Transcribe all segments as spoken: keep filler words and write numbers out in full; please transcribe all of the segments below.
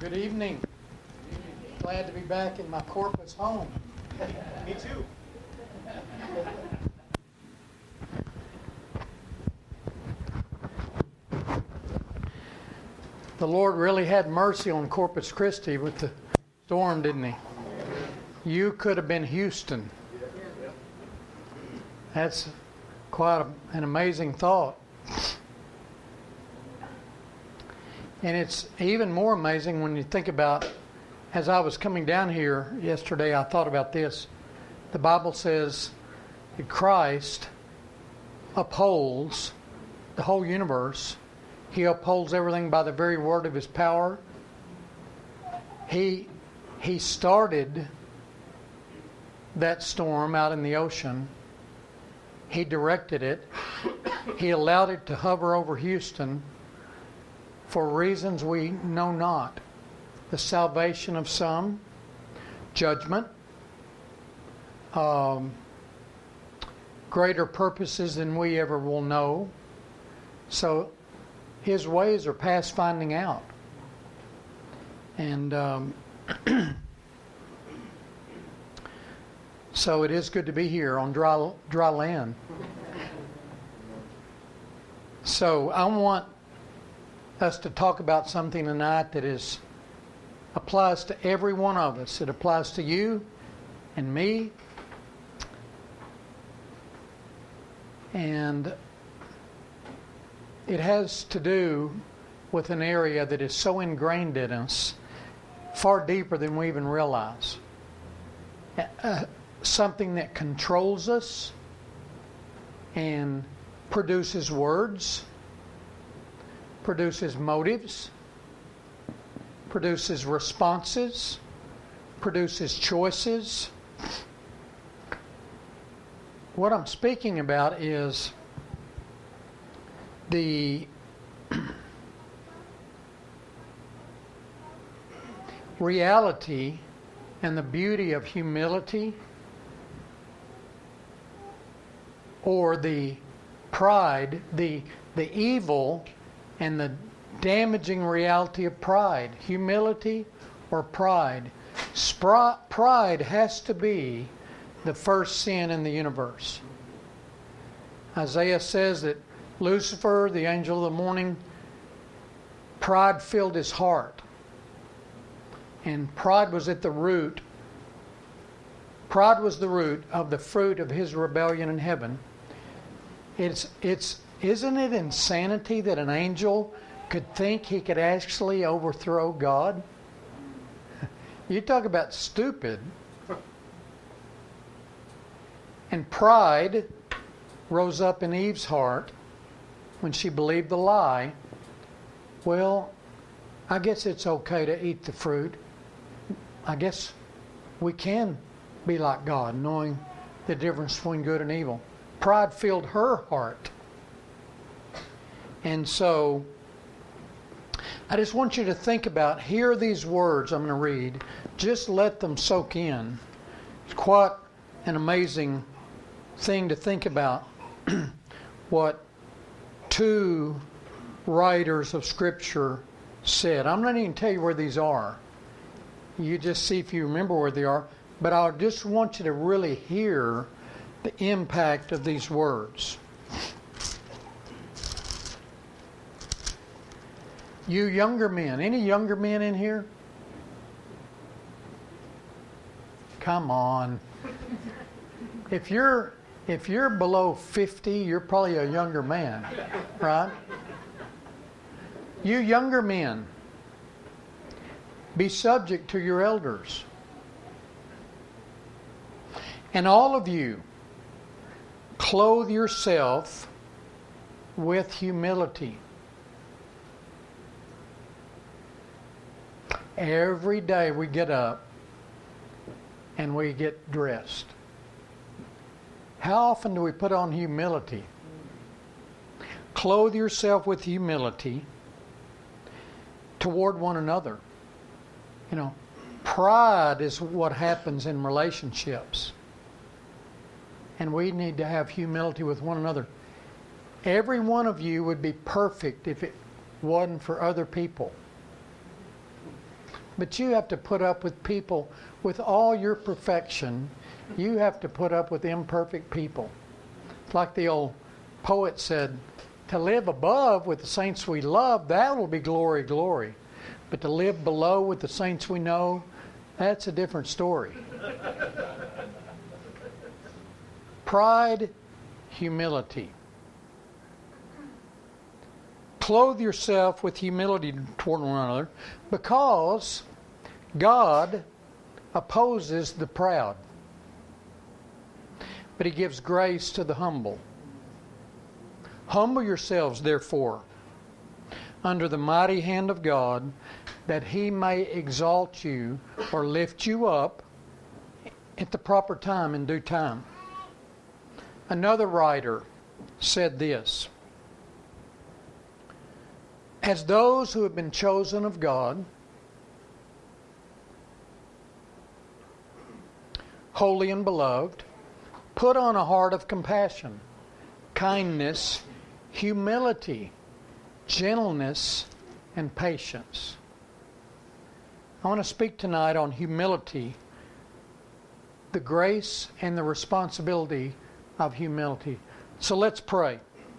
Good evening. Glad to be back in my Corpus home. Me too. The Lord really had mercy on Corpus Christi with the storm, didn't He? You could have been Houston. That's quite a, an amazing thought. And it's even more amazing when you think about, as I was coming down here yesterday, I thought about this. The Bible says that Christ upholds the whole universe. He upholds everything by the very word of His power. He, he started that storm out in the ocean. He directed it. He allowed it to hover over Houston for reasons we know not. The salvation of some, judgment, um, greater purposes than we ever will know. So His ways are past finding out. And um, so it is good to be here on dry, dry land. So I want us to talk about something tonight that is applies to every one of us. It applies to you and me. And it has to do with an area that is so ingrained in us, far deeper than we even realize. Uh, something that controls us and produces words, produces motives, produces responses, produces choices. What I'm speaking about is the reality and the beauty of humility, or the pride, the the evil and the damaging reality of pride. Humility or pride. Spr- pride has to be the first sin in the universe. Isaiah says that Lucifer, the angel of the morning, pride filled his heart. And pride was at the root. Pride was the root of the fruit of his rebellion in heaven. It's, it's, isn't it insanity that an angel could think he could actually overthrow God? You talk about stupid. And pride rose up in Eve's heart when she believed the lie. Well, I guess it's okay to eat the fruit. I guess we can be like God, knowing the difference between good and evil. Pride filled her heart. And so, I just want you to think about, hear these words I'm going to read. Just let them soak in. It's quite an amazing thing to think about what two writers of Scripture said. I'm not even tell you where these are. You just see if you remember where they are. But I just want you to really hear the impact of these words. You younger men, any younger men in here? Come on. If you're if you're below fifty, you're probably a younger man, right? You younger men, be subject to your elders. And all of you, clothe yourself with humility. Every day we get up and we get dressed. How often do we put on humility? Clothe yourself with humility toward one another. You know, pride is what happens in relationships. And we need to have humility with one another. Every one of you would be perfect if it wasn't for other people. But you have to put up with people. With all your perfection, you have to put up with imperfect people. It's like the old poet said, to live above with the saints we love, that will be glory, glory. But to live below with the saints we know, that's a different story. Pride, humility. Clothe yourself with humility toward one another, because God opposes the proud, but He gives grace to the humble. Humble yourselves, therefore, under the mighty hand of God, that He may exalt you or lift you up at the proper time, in due time. Another writer said this: as those who have been chosen of God, holy and beloved, put on a heart of compassion, kindness, humility, gentleness, and patience. I want to speak tonight on humility, the grace and the responsibility of humility. So let's pray.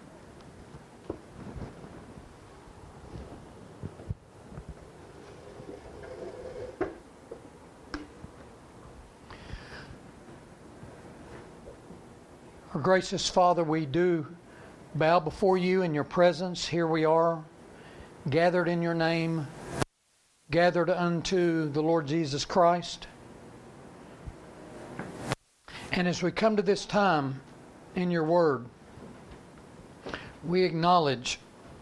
Our gracious Father, we do bow before you in your presence. Here we are, gathered in your name, gathered unto the Lord Jesus Christ. And as we come to this time in your word, we acknowledge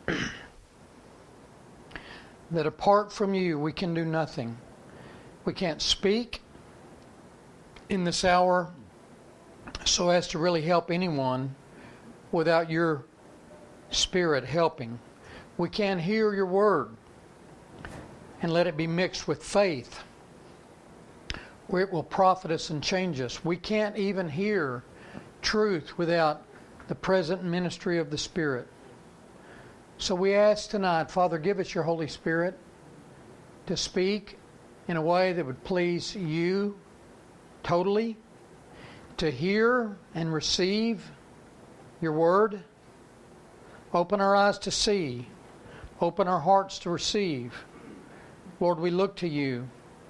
that apart from you, we can do nothing. We can't speak in this hour so as to really help anyone without your Spirit helping. We can't hear your word and let it be mixed with faith, where it will profit us and change us. We can't even hear truth without the present ministry of the Spirit. So we ask tonight, Father, give us your Holy Spirit to speak in a way that would please you totally, to hear and receive your word. Open our eyes to see. Open our hearts to receive. Lord, we look to you.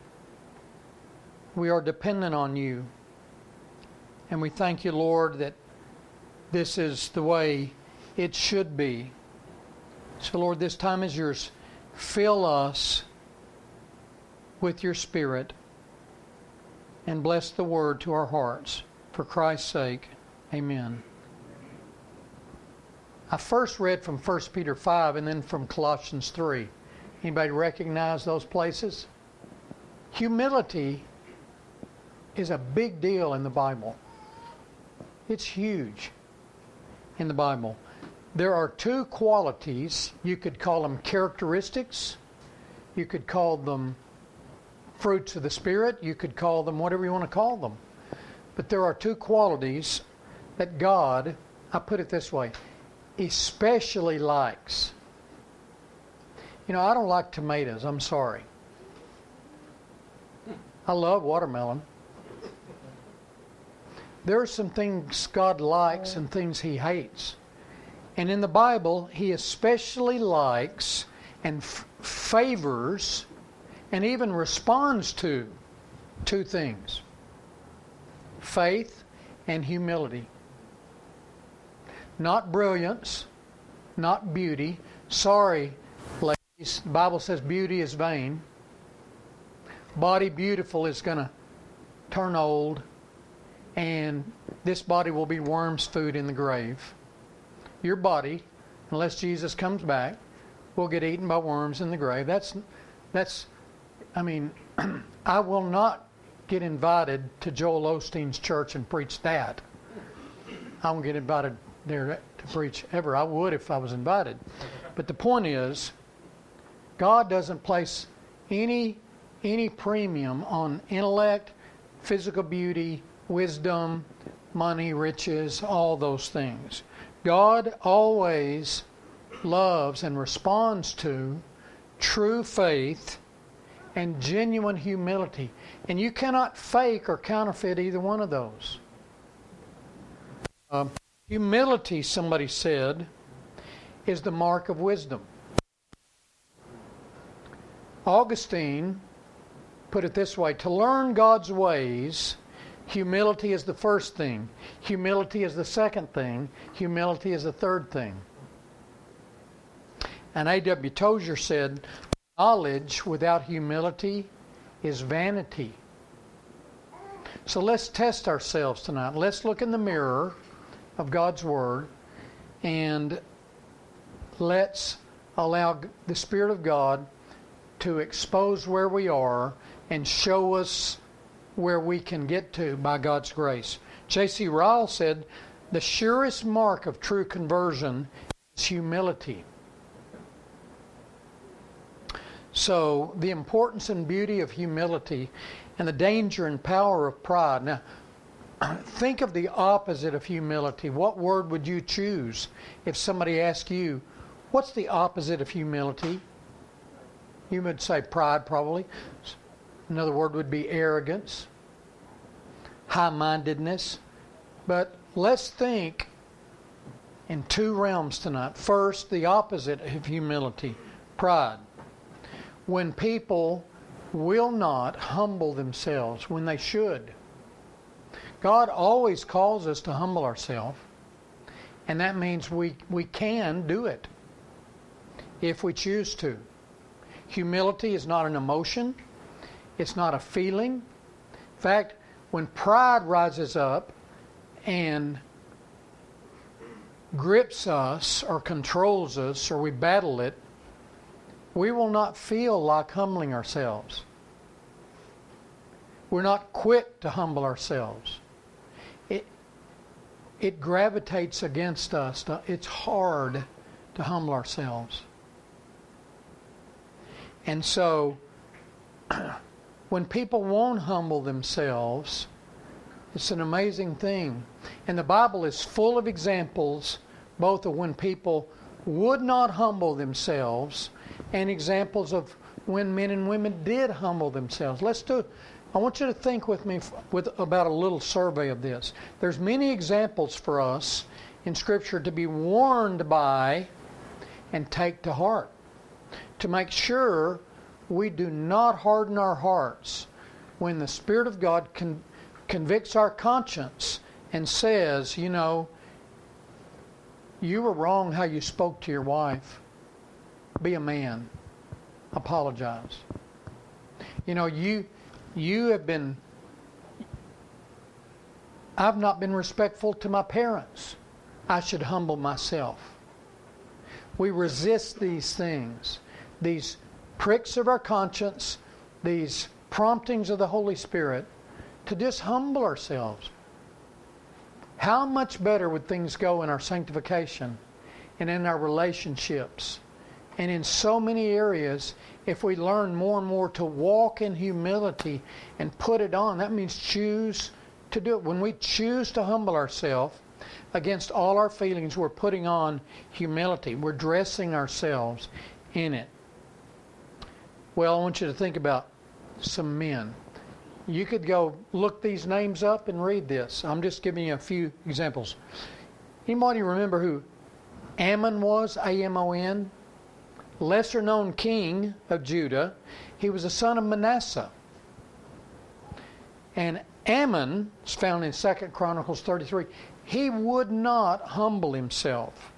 We are dependent on you. And we thank you, Lord, that this is the way it should be. So, Lord, this time is yours. Fill us with your Spirit and bless the word to our hearts. For Christ's sake, amen. I first read from First Peter five and then from Colossians three. Anybody recognize those places? Humility is a big deal in the Bible. It's huge in the Bible. There are two qualities. You could call them characteristics. You could call them fruits of the Spirit. You could call them whatever you want to call them. But there are two qualities that God, I put it this way, especially likes. You know, I don't like tomatoes. I'm sorry. I love watermelon. There are some things God likes and things He hates. And in the Bible, He especially likes and f- favors and even responds to two things: faith and humility. Not brilliance, not beauty. Sorry, ladies, the Bible says beauty is vain. Body beautiful is going to turn old, and this body will be worm's food in the grave. Your body, unless Jesus comes back, will get eaten by worms in the grave. That's, that's. I mean, I will not get invited to Joel Osteen's church and preach that. I won't get invited there to preach ever. I would if I was invited. But the point is, God doesn't place any any premium on intellect, physical beauty, wisdom, money, riches, all those things. God always loves and responds to true faith and genuine humility. And you cannot fake or counterfeit either one of those. Um, humility, somebody said, is the mark of wisdom. Augustine put it this way: to learn God's ways, humility is the first thing. Humility is the second thing. Humility is the third thing. And A W Tozer said, knowledge without humility is vanity. So let's test ourselves tonight. Let's look in the mirror of God's Word and let's allow the Spirit of God to expose where we are and show us where we can get to by God's grace. J C Ryle said, the surest mark of true conversion is humility. So, the importance and beauty of humility and the danger and power of pride. Now, think of the opposite of humility. What word would you choose if somebody asked you, what's the opposite of humility? You would say pride, probably. Another word would be arrogance, high-mindedness. But let's think in two realms tonight. First, the opposite of humility, pride. When people will not humble themselves when they should. God always calls us to humble ourselves, and that means we, we can do it if we choose to. Humility is not an emotion. It's not a feeling. In fact, when pride rises up and grips us or controls us or we battle it, we will not feel like humbling ourselves. We're not quick to humble ourselves. It, it gravitates against us. It's hard to humble ourselves. And so, when people won't humble themselves, it's an amazing thing. And the Bible is full of examples, both of when people would not humble themselves and examples of when men and women did humble themselves. Let's do, I want you to think with me with about a little survey of this. There's many examples for us in Scripture to be warned by and take to heart, to make sure we do not harden our hearts when the Spirit of God con- convicts our conscience and says, you know, you were wrong how you spoke to your wife. Be a man. Apologize. You know, you you have been, I've not been respectful to my parents. I should humble myself. We resist these things, these pricks of our conscience, these promptings of the Holy Spirit to just humble ourselves. How much better would things go in our sanctification and in our relationships and in so many areas if we learn more and more to walk in humility and put it on? That means choose to do it. When we choose to humble ourselves against all our feelings, we're putting on humility. We're dressing ourselves in it. Well, I want you to think about some men. You could go look these names up and read this. I'm just giving you a few examples. Anybody remember who Ammon was? A M O N? Lesser known king of Judah. He was a son of Manasseh. And Ammon is found in Second Chronicles thirty-three. He would not humble himself.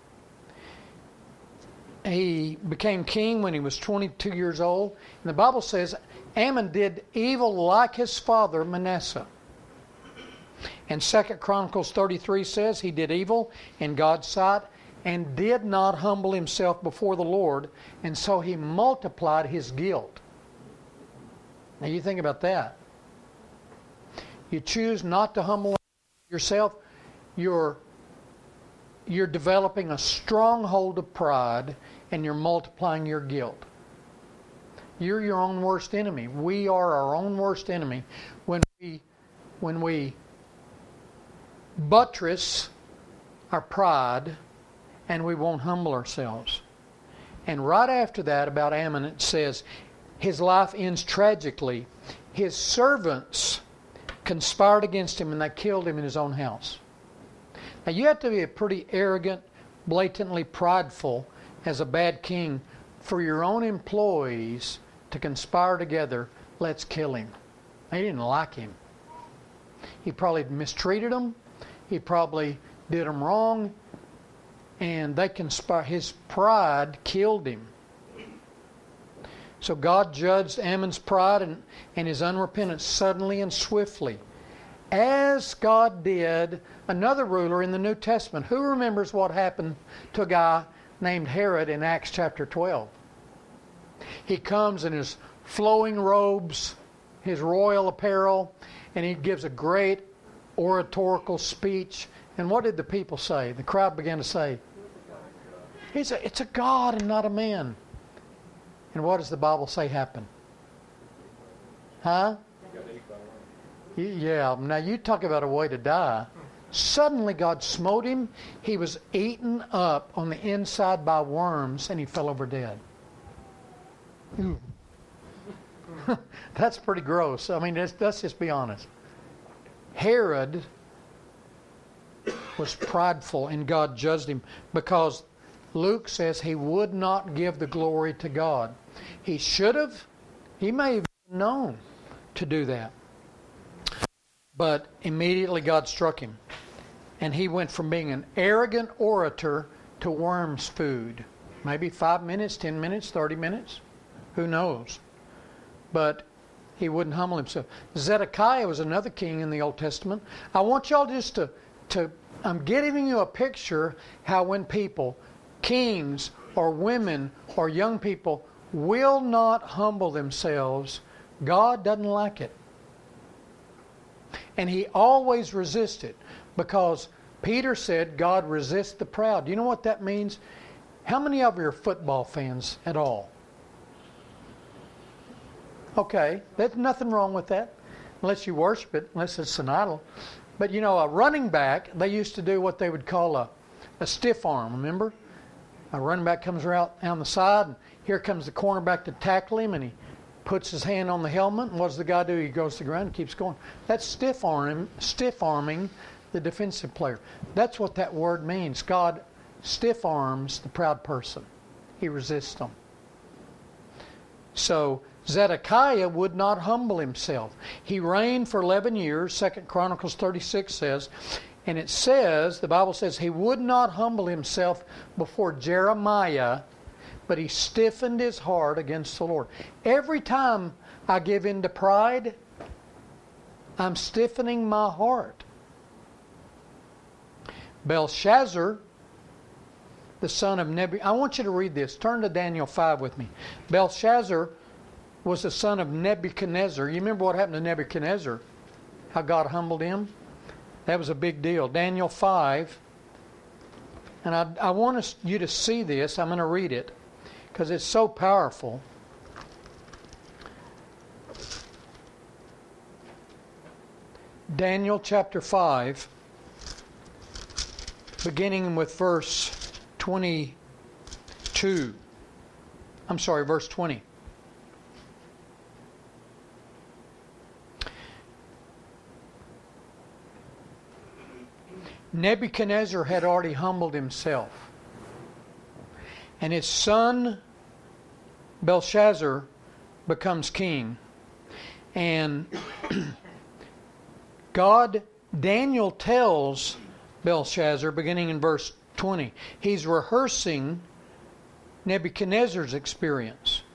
He became king when he was twenty-two years old. And the Bible says Ammon did evil like his father Manasseh. And Second Chronicles thirty-three says he did evil in God's sight and did not humble himself before the Lord, and so he multiplied his guilt. Now you think about that. You choose not to humble yourself, you're, you're developing a stronghold of pride, and you're multiplying your guilt. You're your own worst enemy. We are our own worst enemy when we, when we buttress our pride and we won't humble ourselves. And right after that, about Ammon, it says, his life ends tragically. His servants conspired against him and they killed him in his own house. Now you have to be a pretty arrogant, blatantly prideful as a bad king for your own employees to conspire together, let's kill him. They didn't like him. He probably mistreated them. He probably did them wrong. And they conspired. His pride killed him. So God judged Ammon's pride and, and his unrepentance suddenly and swiftly, as God did another ruler in the New Testament. Who remembers what happened to a guy named Herod in Acts chapter twelve? He comes in his flowing robes, his royal apparel, and he gives a great oratorical speech. And what did the people say? The crowd began to say, He's a, it's a God and not a man. And what does the Bible say happened? Huh? Yeah, now you talk about a way to die. Suddenly God smote him. He was eaten up on the inside by worms and he fell over dead. That's pretty gross. I mean, let's, let's just be honest. Herod was prideful and God judged him because Luke says he would not give the glory to God. He should have. He may have known to do that. But immediately God struck him. And he went from being an arrogant orator to worms food. Maybe five minutes, ten minutes, thirty minutes. Who knows? But he wouldn't humble himself. Zedekiah was another king in the Old Testament. I want y'all just to, to I'm giving you a picture how when people, kings or women or young people, will not humble themselves, God doesn't like it. And he always resisted because Peter said God resists the proud. Do you know what that means? How many of you are football fans at all? Okay, there's nothing wrong with that, unless you worship it, unless it's an idol. But you know, a running back, they used to do what they would call a, a stiff arm, remember? A running back comes around on the side, and here comes the cornerback to tackle him, and he puts his hand on the helmet, and what does the guy do? He goes to the ground and keeps going. That's stiff arm, stiff arming the defensive player. That's what that word means. God stiff arms the proud person. He resists them. So Zedekiah would not humble himself. He reigned for eleven years, Second Chronicles thirty-six says, and it says, the Bible says, he would not humble himself before Jeremiah, but he stiffened his heart against the Lord. Every time I give in to pride, I'm stiffening my heart. Belshazzar, the son of Nebuchadnezzar, I want you to read this. Turn to Daniel five with me. Belshazzar was the son of Nebuchadnezzar. You remember what happened to Nebuchadnezzar? How God humbled him? That was a big deal. Daniel five. And I, I want us, you to see this. I'm going to read it because it's so powerful. Daniel chapter five, beginning with verse twenty-two. I'm sorry, verse twenty. Nebuchadnezzar had already humbled himself. And his son Belshazzar becomes king. And God, Daniel tells Belshazzar, beginning in verse twenty, he's rehearsing Nebuchadnezzar's experience.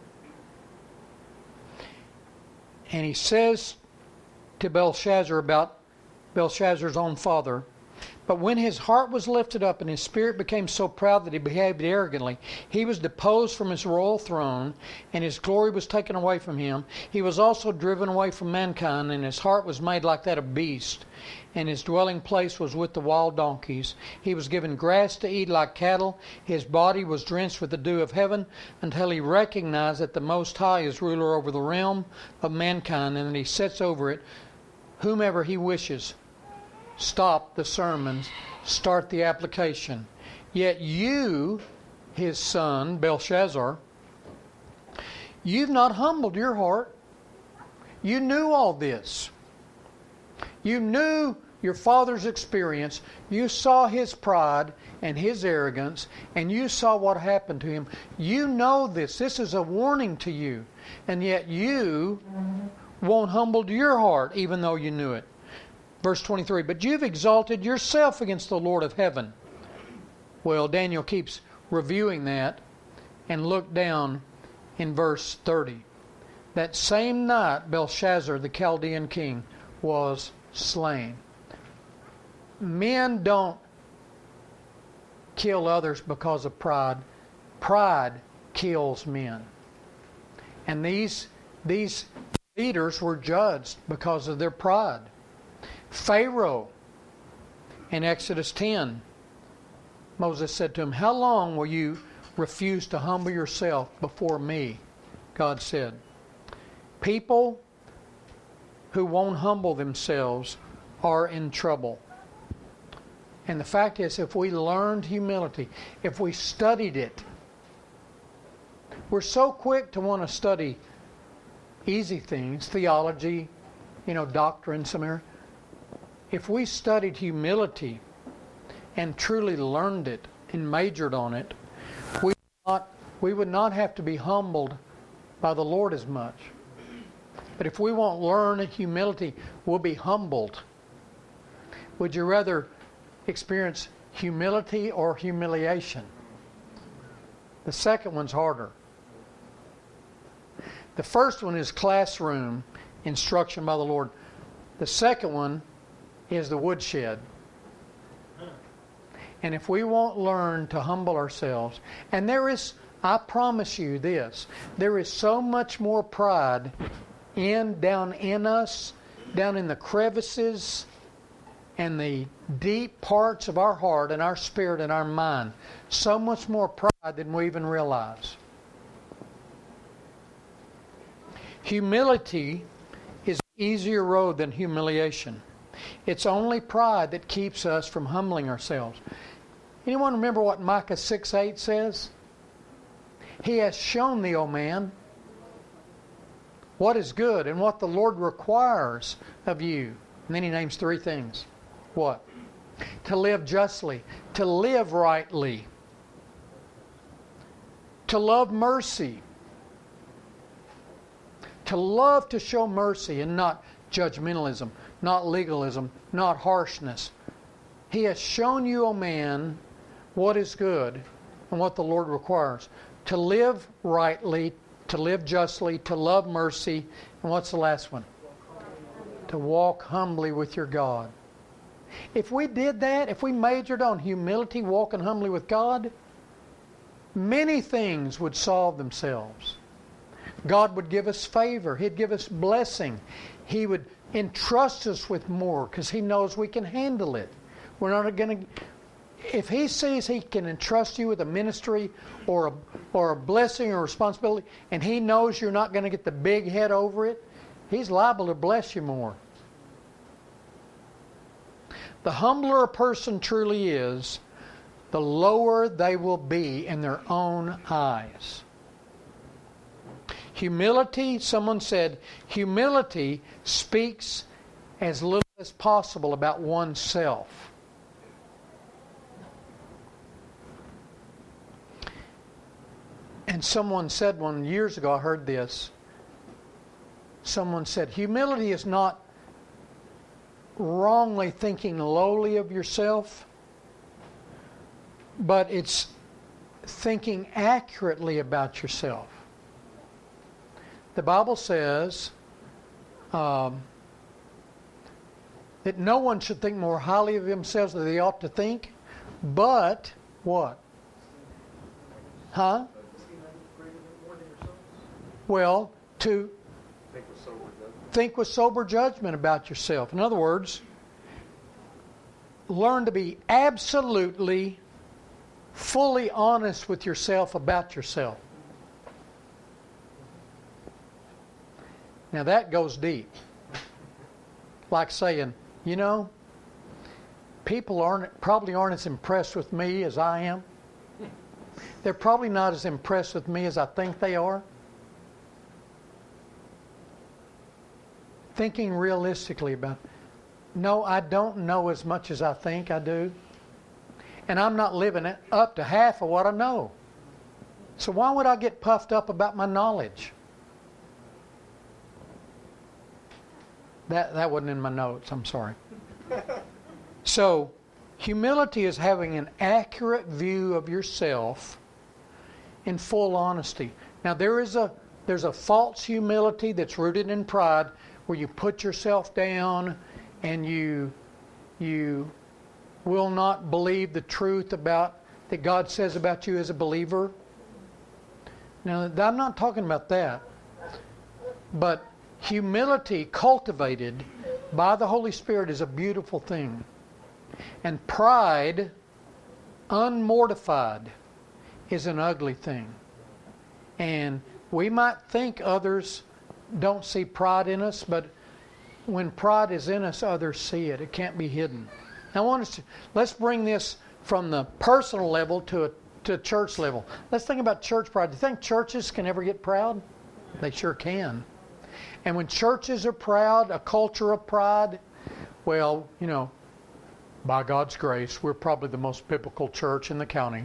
And he says to Belshazzar about Belshazzar's own father, but when his heart was lifted up and his spirit became so proud that he behaved arrogantly, he was deposed from his royal throne, and his glory was taken away from him. He was also driven away from mankind, and his heart was made like that of beast, and his dwelling place was with the wild donkeys. He was given grass to eat like cattle. His body was drenched with the dew of heaven, until he recognized that the Most High is ruler over the realm of mankind, and that he sets over it whomever he wishes. Stop the sermons, start the application. Yet you, his son, Belshazzar, You've not humbled your heart. You knew all this. You knew your father's experience. You saw his pride and his arrogance, and you saw what happened to him. You know this. This is a warning to you. And yet you won't humble your heart, even though you knew it. Verse twenty-three, but you've exalted yourself against the Lord of heaven. Well, Daniel keeps reviewing that, and look down in verse thirty. That same night, Belshazzar, the Chaldean king, was slain. Men don't kill others because of pride. Pride kills men. And these, these leaders were judged because of their pride. Pharaoh, in Exodus ten, Moses said to him, how long will you refuse to humble yourself before me? God said. People who won't humble themselves are in trouble. And the fact is, if we learned humility, if we studied it, we're so quick to want to study easy things, theology, you know, doctrine, some area. If we studied humility and truly learned it and majored on it, we would not, we would not have to be humbled by the Lord as much. But if we won't learn humility, we'll be humbled. Would you rather experience humility or humiliation? The second one's harder. The first one is classroom instruction by the Lord. The second one is the woodshed. And if we won't learn to humble ourselves, and there is, I promise you this, there is so much more pride in down in us, down in the crevices and the deep parts of our heart and our spirit and our mind. So much more pride than we even realize. Humility is an easier road than humiliation. It's only pride that keeps us from humbling ourselves. Anyone remember what Micah six eight says? He has shown thee, O man, what is good and what the Lord requires of you. And then he names three things. What? To live justly, to live rightly, to love mercy, to love to show mercy and not judgmentalism, not legalism, not harshness. He has shown you, O man, what is good and what the Lord requires. To live rightly, to live justly, to love mercy, and what's the last one? To walk humbly with your God. If we did that, if we majored on humility, walking humbly with God, many things would solve themselves. God would give us favor. He'd give us blessing. He would entrust us with more because He knows we can handle it. We're not going to... If He sees He can entrust you with a ministry or a, or a blessing or responsibility, and He knows you're not going to get the big head over it, He's liable to bless you more. The humbler a person truly is, the lower they will be in their own eyes. Humility, someone said, humility speaks as little as possible about oneself. And someone said one years ago, I heard this. Someone said, humility is not wrongly thinking lowly of yourself, but it's thinking accurately about yourself. The Bible says um, that no one should think more highly of themselves than they ought to think, but what? Huh? Well, to Think with sober judgment. think with sober judgment about yourself. In other words, learn to be absolutely, fully honest with yourself about yourself. Now that goes deep. Like saying, you know, people aren't probably aren't as impressed with me as I am. They're probably not as impressed with me as I think they are. thinking realistically about, no, I don't know as much as I think I do. And I'm not living it up to half of what I know. So why would I get puffed up about my knowledge? That, that wasn't in my notes, I'm sorry. So, humility is having an accurate view of yourself in full honesty. Now, there is a there's a false humility that's rooted in pride, where you put yourself down and you you will not believe the truth about that God says about you as a believer. Now, I'm not talking about that, but humility cultivated by the Holy Spirit is a beautiful thing. And pride, unmortified, is an ugly thing. And we might think others don't see pride in us, but when pride is in us, others see it. It can't be hidden. Now, I want us to, let's bring this from the personal level to a to church level. Let's think about church pride. Do you think churches can ever get proud? They sure can. And when churches are proud, a culture of pride, well, you know, by God's grace, we're probably the most biblical church in the county.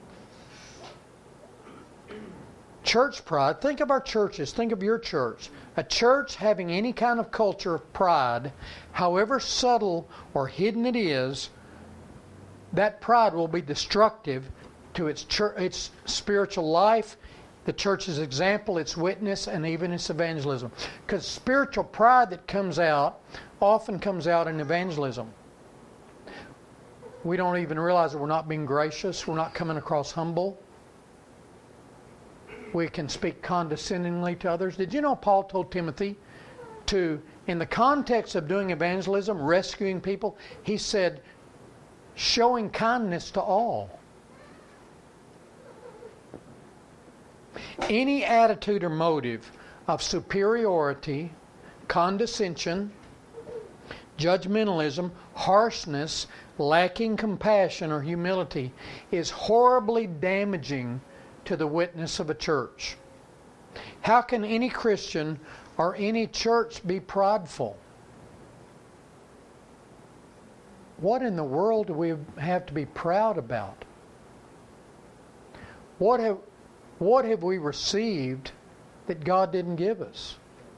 Church pride, think of our churches, think of your church. A church having any kind of culture of pride, however subtle or hidden it is, that pride will be destructive to its church, its spiritual life, the church's example, its witness, and even its evangelism. Because spiritual pride that comes out often comes out in evangelism. We don't even realize that we're not being gracious. We're not coming across humble. We can speak condescendingly to others. Did you know Paul told Timothy to, in the context of doing evangelism, rescuing people, he said, showing kindness to all. Any attitude or motive of superiority, condescension, judgmentalism, harshness, lacking compassion or humility is horribly damaging to the witness of a church. How can any Christian or any church be prideful? What in the world do we have to be proud about? What have What have we received that God didn't give us?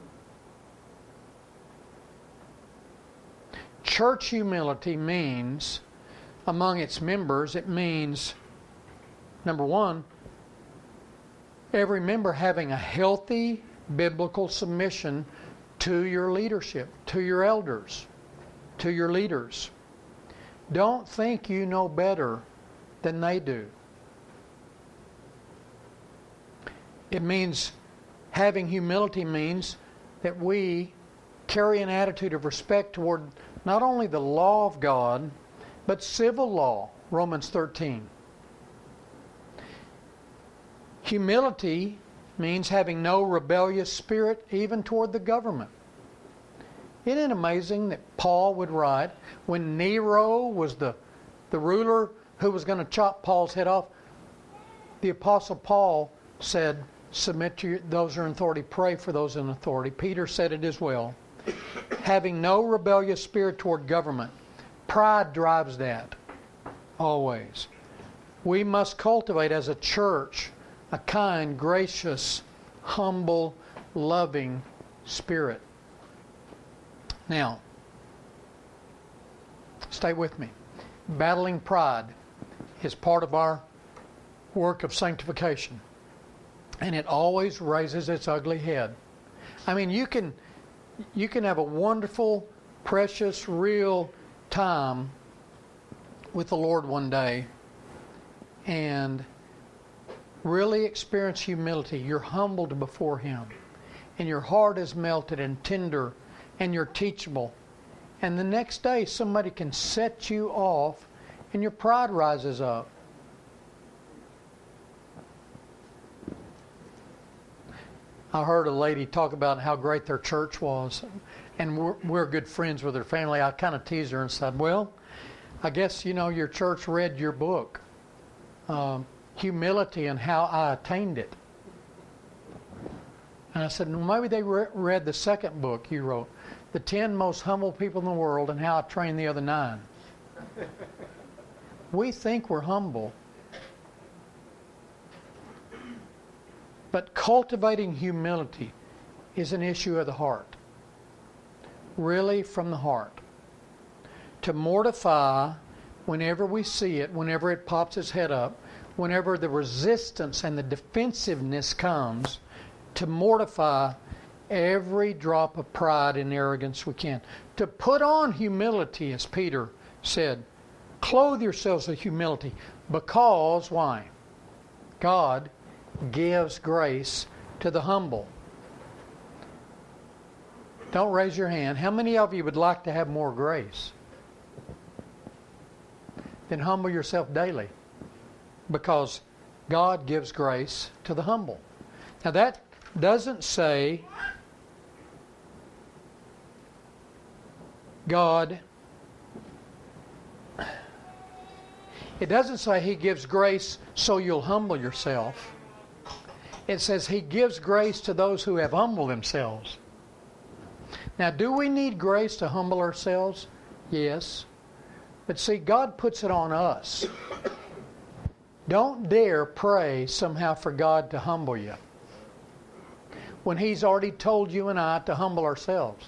Church humility means, among its members, it means, number one, every member having a healthy biblical submission to your leadership, to your elders, to your leaders. Don't think you know better than they do. It means, having humility means that we carry an attitude of respect toward not only the law of God, but civil law, Romans thirteen. Humility means having no rebellious spirit even toward the government. Isn't it amazing that Paul would write, when Nero was the, the ruler who was going to chop Paul's head off, the Apostle Paul said, submit to those who are in authority, pray for those in authority. Peter said it as well. Having no rebellious spirit toward government. Pride drives that. Always. We must cultivate as a church a kind, gracious, humble, loving spirit. Now, stay with me. Battling pride is part of our work of sanctification. And it always raises its ugly head. I mean, you can you can have a wonderful, precious, real time with the Lord one day and really experience humility. You're humbled before Him. And your heart is melted and tender and you're teachable. And the next day somebody can set you off and your pride rises up. I heard a lady talk about how great their church was, and we're, we're good friends with her family. I kind of teased her and said, well, I guess, you know, your church read your book, um, Humility and How I Attained It. And I said, well, maybe they re- read the second book you wrote, The ten Most Humble People in the World and How I Trained the Other Nine. We think we're humble. But cultivating humility is an issue of the heart. Really from the heart. To mortify whenever we see it, whenever it pops its head up, whenever the resistance and the defensiveness comes, to mortify every drop of pride and arrogance we can. To put on humility, as Peter said, clothe yourselves with humility, because, why? God gives grace to the humble. Don't raise your hand. How many of you would like to have more grace? Then humble yourself daily, because God gives grace to the humble. Now that doesn't say God, it doesn't say He gives grace so you'll humble yourself. It says He gives grace to those who have humbled themselves. Now, do we need grace to humble ourselves? Yes. But see, God puts it on us. Don't dare pray somehow for God to humble you, when He's already told you and I to humble ourselves.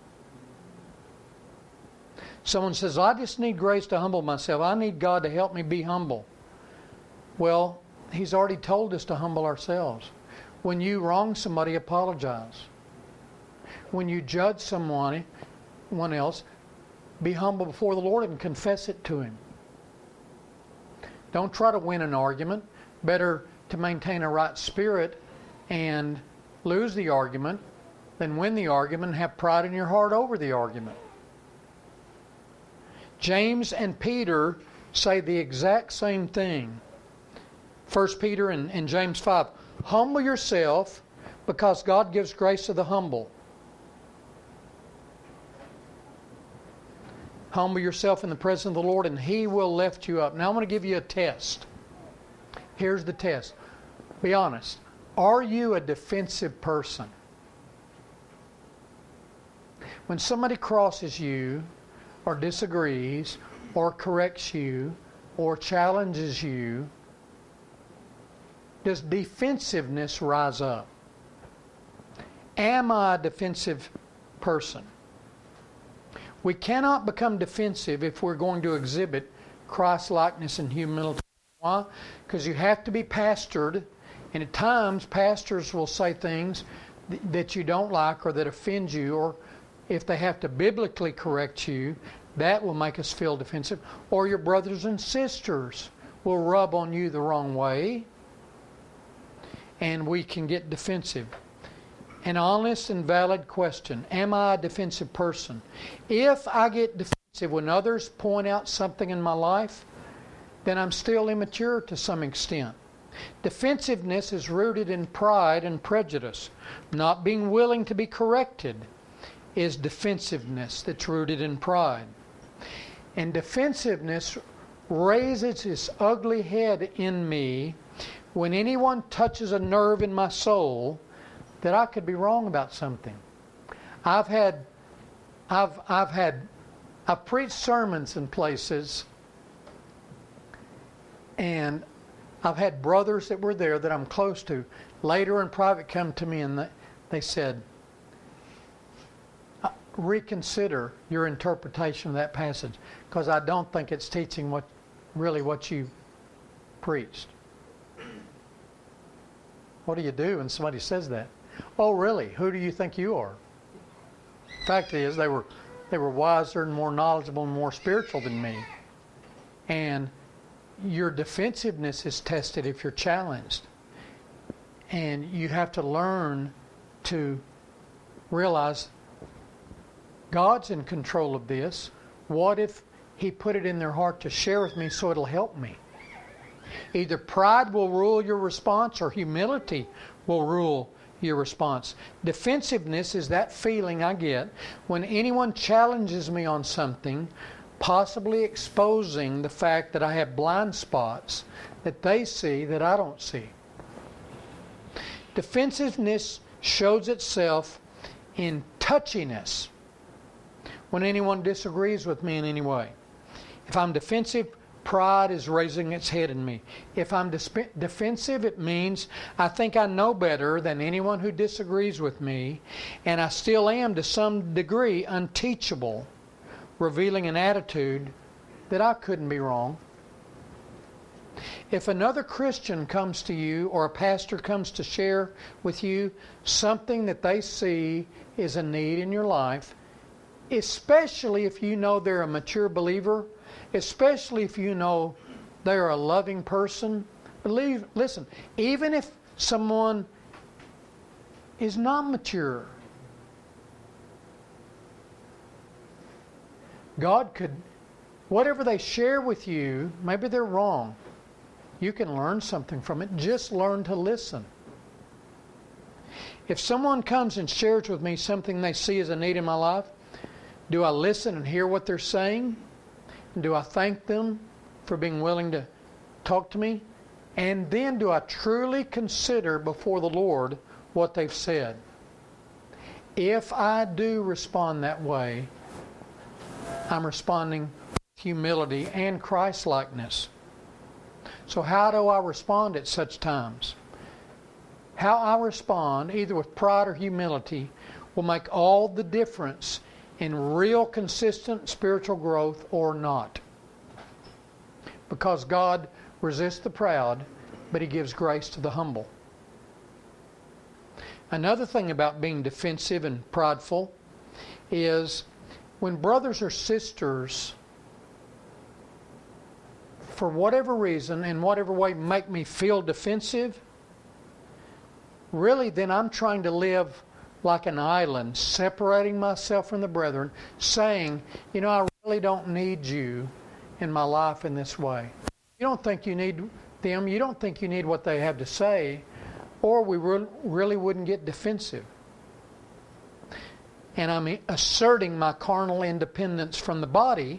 Someone says, I just need grace to humble myself. I need God to help me be humble. Well, He's already told us to humble ourselves. When you wrong somebody, apologize. When you judge someone one else, be humble before the Lord and confess it to Him. Don't try to win an argument. Better to maintain a right spirit and lose the argument than win the argument and have pride in your heart over the argument. James and Peter say the exact same thing. First Peter and, and James five. Humble yourself, because God gives grace to the humble. Humble yourself in the presence of the Lord, and He will lift you up. Now I'm going to give you a test. Here's the test. Be honest. Are you a defensive person? When somebody crosses you, or disagrees, or corrects you, or challenges you, does defensiveness rise up? Am I a defensive person? We cannot become defensive if we're going to exhibit Christ-likeness and humility. Why? Because you have to be pastored, and at times pastors will say things th- that you don't like or that offend you, or if they have to biblically correct you, that will make us feel defensive. Or your brothers and sisters will rub on you the wrong way, and we can get defensive. An honest and valid question. Am I a defensive person? If I get defensive when others point out something in my life, then I'm still immature to some extent. Defensiveness is rooted in pride and prejudice. Not being willing to be corrected is defensiveness that's rooted in pride. And defensiveness raises its ugly head in me when anyone touches a nerve in my soul that I could be wrong about something. I've had, I've, I've had, I've preached sermons in places, and I've had brothers that were there that I'm close to later in private come to me and they, they said, reconsider your interpretation of that passage, because I don't think it's teaching what really what you preached. What do you do when somebody says that? Oh, really? Who do you think you are? The fact is, they were they were wiser and more knowledgeable and more spiritual than me. And your defensiveness is tested if you're challenged. And you have to learn to realize God's in control of this. What if He put it in their heart to share with me so it'll help me? Either pride will rule your response or humility will rule your response. Defensiveness is that feeling I get when anyone challenges me on something, possibly exposing the fact that I have blind spots that they see that I don't see. Defensiveness shows itself in touchiness when anyone disagrees with me in any way. If I'm defensive, pride is raising its head in me. If I'm disp- defensive, it means I think I know better than anyone who disagrees with me, and I still am to some degree unteachable, revealing an attitude that I couldn't be wrong. If another Christian comes to you or a pastor comes to share with you something that they see is a need in your life, especially if you know they're a mature believer, especially if you know they're a loving person, believe, listen, even if someone is not mature, God could, whatever they share with you, maybe they're wrong. You can learn something from it. Just learn to listen. If someone comes and shares with me something they see as a need in my life, do I listen and hear what they're saying? Do I thank them for being willing to talk to me? And then do I truly consider before the Lord what they've said? If I do respond that way, I'm responding with humility and Christ-likeness. So how do I respond at such times? How I respond, either with pride or humility, will make all the difference in real consistent spiritual growth or not. Because God resists the proud, but He gives grace to the humble. Another thing about being defensive and prideful is when brothers or sisters, for whatever reason, in whatever way, make me feel defensive, really then I'm trying to live like an island, separating myself from the brethren, saying, you know, I really don't need you in my life in this way. You don't think you need them, you don't think you need what they have to say, or we re- really wouldn't get defensive. And I'm asserting my carnal independence from the body,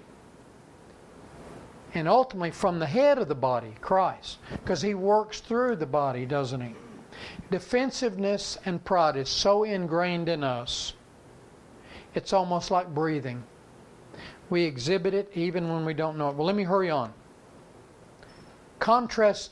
and ultimately from the head of the body, Christ, because He works through the body, doesn't He? Defensiveness and pride is so ingrained in us, it's almost like breathing. We exhibit it even when we don't know it. Well, let me hurry on. Contrast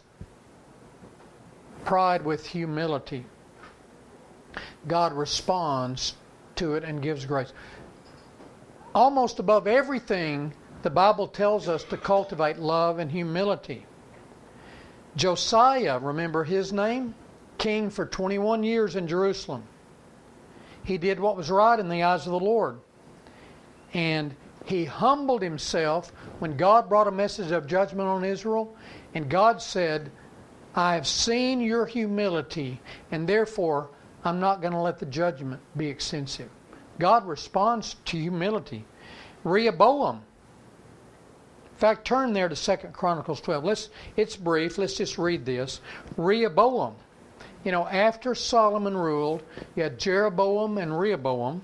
pride with humility. God responds to it and gives grace. Almost above everything, the Bible tells us to cultivate love and humility. Josiah, remember his name? King for twenty-one years in Jerusalem. He did what was right in the eyes of the Lord. And he humbled himself when God brought a message of judgment on Israel. And God said, I have seen your humility, and therefore I'm not going to let the judgment be extensive. God responds to humility. Rehoboam. In fact, turn there to Second Chronicles twelve. Let's, it's brief. Let's just read this. Rehoboam. You know, after Solomon ruled, you had Jeroboam and Rehoboam.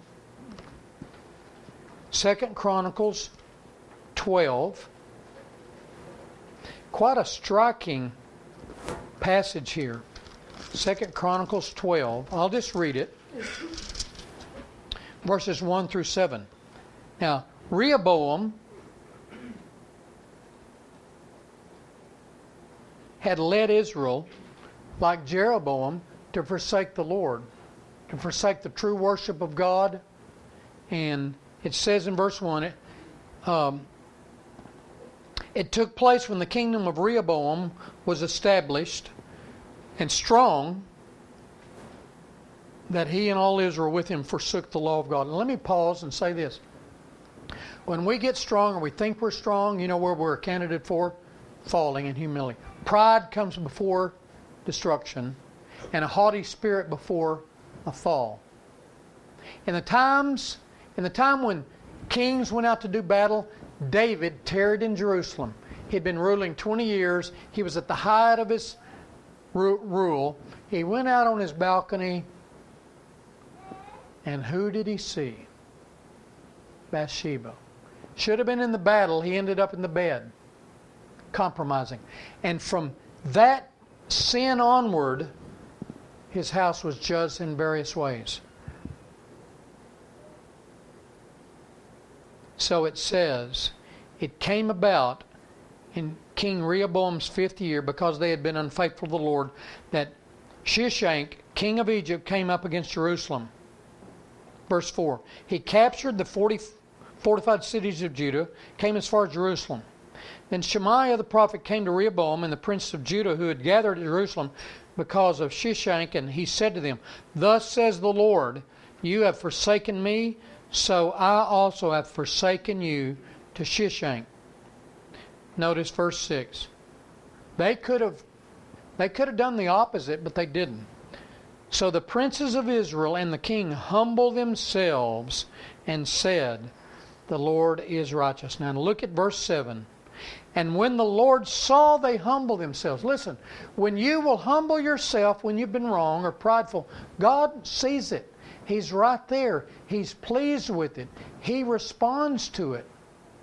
Second Chronicles twelve. Quite a striking passage here. Second Chronicles twelve. I'll just read it. Verses one through seven. Now, Rehoboam had led Israel, like Jeroboam, to forsake the Lord, to forsake the true worship of God. And it says in verse one, it, um, it took place when the kingdom of Rehoboam was established and strong, that he and all Israel with him forsook the law of God. And let me pause and say this. When we get strong or we think we're strong, you know where we're a candidate for? Falling in humility. Pride comes before destruction, and a haughty spirit before a fall. In the times, in the time when kings went out to do battle, David tarried in Jerusalem. He'd been ruling twenty years. He was at the height of his ru- rule. He went out on his balcony, and who did he see? Bathsheba. Should have been in the battle. He ended up in the bed, compromising. And from that sin onward, his house was judged in various ways. So it says, it came about in King Rehoboam's fifth year, because they had been unfaithful to the Lord, that Shishak, king of Egypt, came up against Jerusalem. Verse four. He captured the forty fortified cities of Judah, came as far as Jerusalem. Then Shemaiah the prophet came to Rehoboam and the princes of Judah who had gathered at Jerusalem because of Shishak, and he said to them, Thus says the Lord, you have forsaken me, so I also have forsaken you to Shishak. Notice verse six. They could have they could have done the opposite, but they didn't. So the princes of Israel and the king humbled themselves and said, The Lord is righteous. Now look at verse seven. And when the Lord saw they humbled themselves. Listen, when you will humble yourself when you've been wrong or prideful, God sees it. He's right there. He's pleased with it. He responds to it.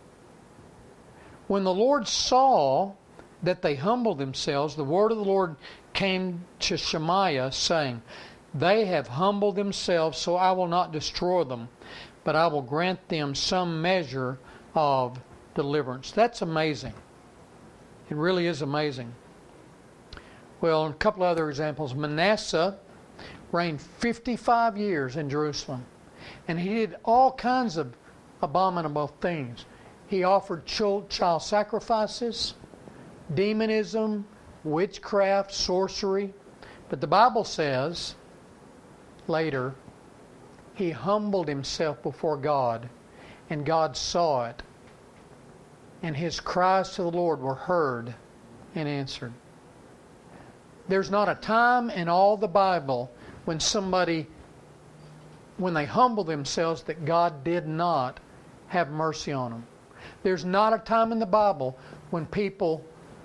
When the Lord saw that they humbled themselves, the word of the Lord came to Shemaiah, saying, They have humbled themselves, so I will not destroy them, but I will grant them some measure of deliverance. That's amazing. It really is amazing. Well, a couple of other examples. Manasseh reigned fifty-five years in Jerusalem, and he did all kinds of abominable things. He offered child sacrifices, demonism, witchcraft, sorcery. But the Bible says later, he humbled himself before God, and God saw it. And his cries to the Lord were heard and answered. There's not a time in all the Bible when somebody, when they humble themselves, that God did not have mercy on them. There's not a time in the Bible when people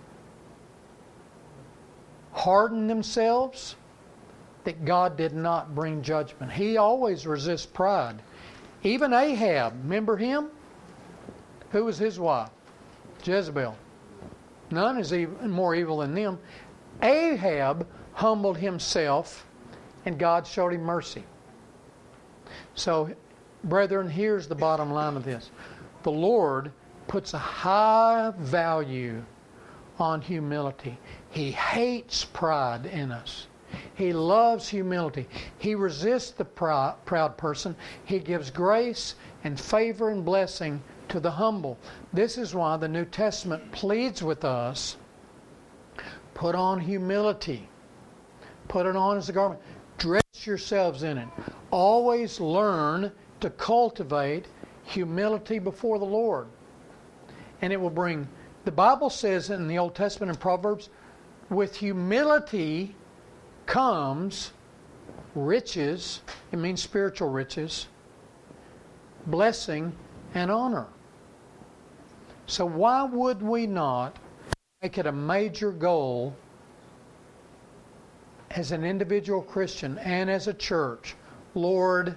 harden themselves that God did not bring judgment. He always resists pride. Even Ahab, remember him? Who was his wife? Jezebel. None is even more evil than them. Ahab humbled himself, and God showed him mercy. So, brethren, here's the bottom line of this. The Lord puts a high value on humility. He hates pride in us. He loves humility. He resists the proud person. He gives grace and favor and blessing to the humble. This is why the New Testament pleads with us, put on humility. Put it on as a garment. Dress yourselves in it. Always learn to cultivate humility before the Lord. And it will bring, the Bible says in the Old Testament in Proverbs, with humility comes riches, it means spiritual riches, blessing, and honor. So why would we not make it a major goal as an individual Christian and as a church? Lord,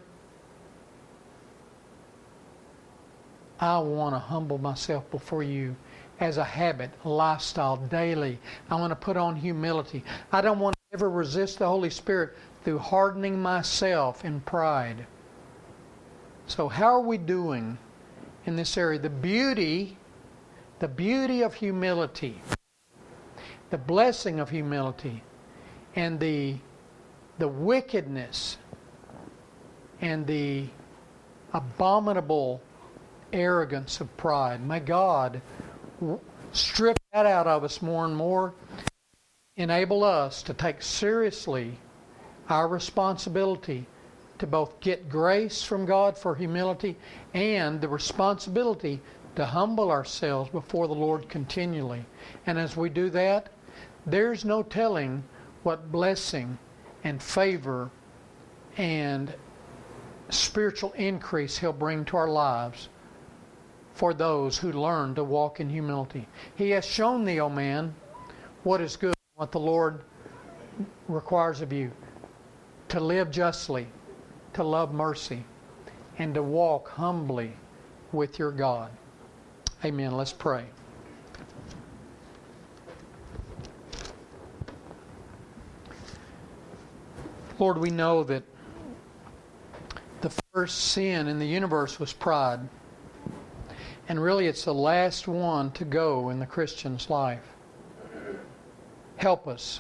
I want to humble myself before you as a habit, a lifestyle, daily. I want to put on humility. I don't want to ever resist the Holy Spirit through hardening myself in pride. So how are we doing in this area? The beauty, the beauty of humility, the blessing of humility, and the, the wickedness and the abominable arrogance of pride. May God strip that out of us more and more. Enable us to take seriously our responsibility to both get grace from God for humility and the responsibility to humble ourselves before the Lord continually. And as we do that, there's no telling what blessing and favor and spiritual increase He'll bring to our lives for those who learn to walk in humility. He has shown thee, O man, what is good, what the Lord requires of you, to live justly, to love mercy, and to walk humbly with your God. Amen. Let's pray. Lord, we know that the first sin in the universe was pride. And really it's the last one to go in the Christian's life. Help us.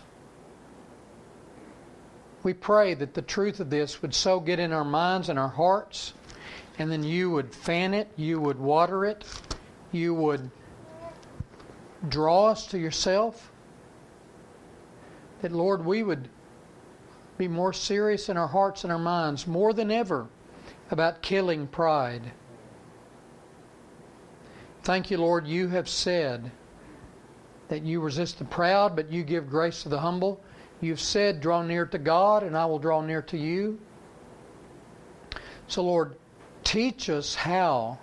We pray that the truth of this would so get in our minds and our hearts, and then you would fan it, you would water it, you would draw us to yourself. That, Lord, we would be more serious in our hearts and our minds, more than ever, about killing pride. Thank you, Lord, you have said that you resist the proud, but you give grace to the humble. You've said, draw near to God, and I will draw near to you. So, Lord, teach us how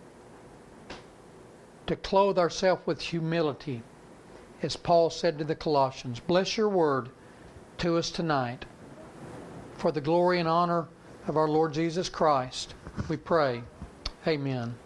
to clothe ourselves with humility, as Paul said to the Colossians. Bless your word to us tonight. For the glory and honor of our Lord Jesus Christ, we pray. Amen.